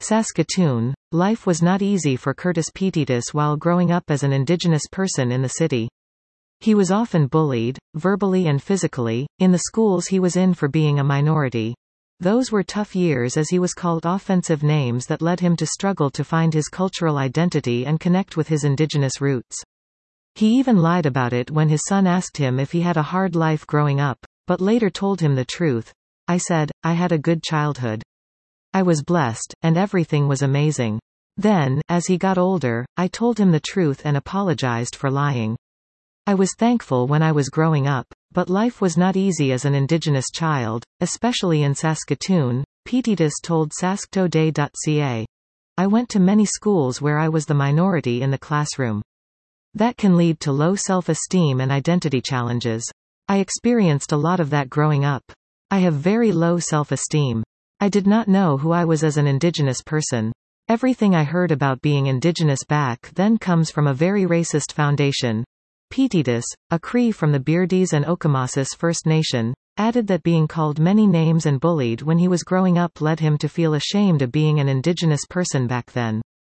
Saskatoon. Life was not easy for Curtis Petittus while growing up as an Indigenous person in the city. He was often bullied, verbally and physically, in the schools he was in for being a minority. Those were tough years as he was called offensive names that led him to struggle to find his cultural identity and connect with his Indigenous roots. He even lied about it when his son asked him if he had a hard life growing up, but later told him the truth. "I said, I had a good childhood. I was blessed, and everything was amazing." Then, as he got older, I told him the truth and apologized for lying. "I was thankful when I was growing up, but life was not easy as an Indigenous child, especially in Saskatoon," Petittus told sasktoday.ca. "I went to many schools where I was the minority in the classroom. That can lead to low self-esteem and identity challenges. I experienced a lot of that growing up. I have very low self-esteem. I did not know who I was as an Indigenous person. Everything I heard about being Indigenous back then comes from a very racist foundation." Petittus, a Cree from the Beardies and Okamasas First Nation, added that being called many names and bullied when he was growing up led him to feel ashamed of being an Indigenous person back then.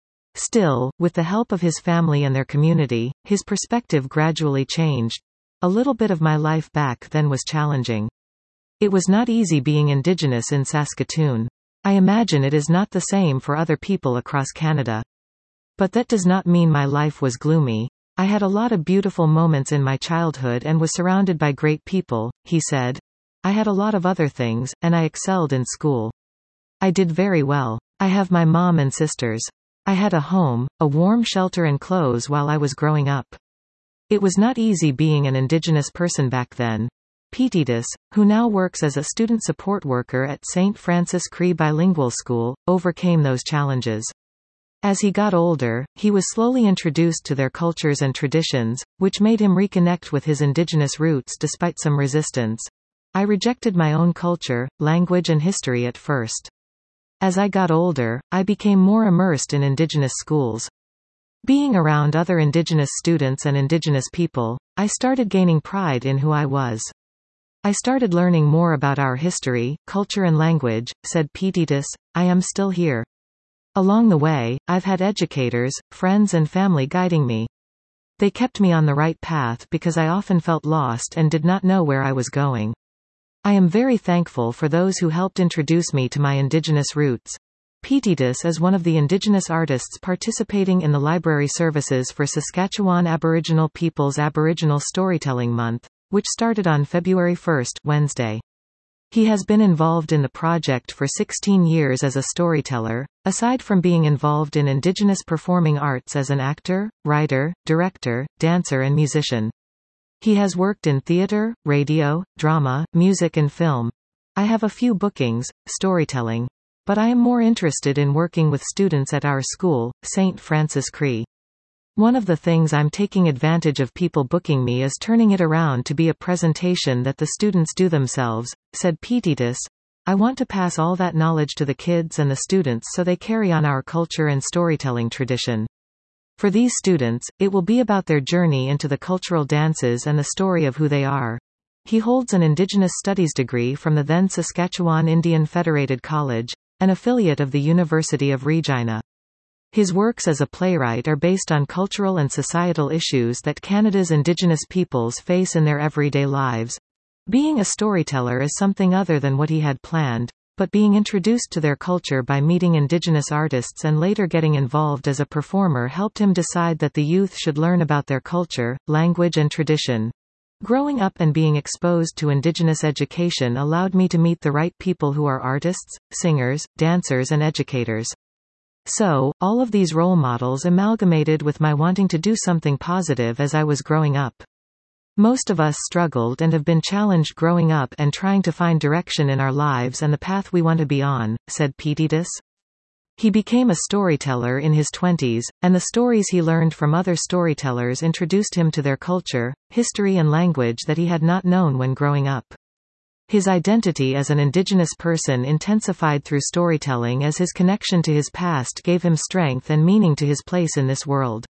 Still, with the help of his family and their community, his perspective gradually changed. "A little bit of my life back then was challenging. It was not easy being Indigenous in Saskatoon. I imagine it is not the same for other people across Canada. But that does not mean my life was gloomy. I had a lot of beautiful moments in my childhood and was surrounded by great people," he said. "I had a lot of other things, and I excelled in school. I did very well. I have my mom and sisters. I had a home, a warm shelter and clothes while I was growing up. It was not easy being an Indigenous person back then." Petittus, who now works as a student support worker at St. Francis Cree Bilingual School, overcame those challenges. As he got older, he was slowly introduced to their cultures and traditions, which made him reconnect with his Indigenous roots despite some resistance. "I rejected my own culture, language and history at first. As I got older, I became more immersed in Indigenous schools. Being around other Indigenous students and Indigenous people, I started gaining pride in who I was. I started learning more about our history, culture and language," said Petittus. "I am still here. Along the way, I've had educators, friends and family guiding me. They kept me on the right path because I often felt lost and did not know where I was going. I am very thankful for those who helped introduce me to my Indigenous roots." Petittus is one of the Indigenous artists participating in the library services for Saskatchewan Aboriginal Peoples Aboriginal Storytelling Month, which started on February 1, Wednesday. He has been involved in the project for 16 years as a storyteller, aside from being involved in Indigenous performing arts as an actor, writer, director, dancer and musician. He has worked in theater, radio, drama, music and film. "I have a few bookings, storytelling. But I am more interested in working with students at our school, St. Francis Cree. One of the things I'm taking advantage of people booking me is turning it around to be a presentation that the students do themselves," said Petittus. "I want to pass all that knowledge to the kids and the students so they carry on our culture and storytelling tradition. For these students, it will be about their journey into the cultural dances and the story of who they are." He holds an Indigenous Studies degree from the then Saskatchewan Indian Federated College, an affiliate of the University of Regina. His works as a playwright are based on cultural and societal issues that Canada's Indigenous peoples face in their everyday lives. Being a storyteller is something other than what he had planned, but being introduced to their culture by meeting Indigenous artists and later getting involved as a performer helped him decide that the youth should learn about their culture, language and tradition. "Growing up and being exposed to Indigenous education allowed me to meet the right people who are artists, singers, dancers and educators. So, all of these role models amalgamated with my wanting to do something positive as I was growing up. Most of us struggled and have been challenged growing up and trying to find direction in our lives and the path we want to be on," said Petittus. He became a storyteller in his 20s, and the stories he learned from other storytellers introduced him to their culture, history and language that he had not known when growing up. His identity as an Indigenous person intensified through storytelling as his connection to his past gave him strength and meaning to his place in this world.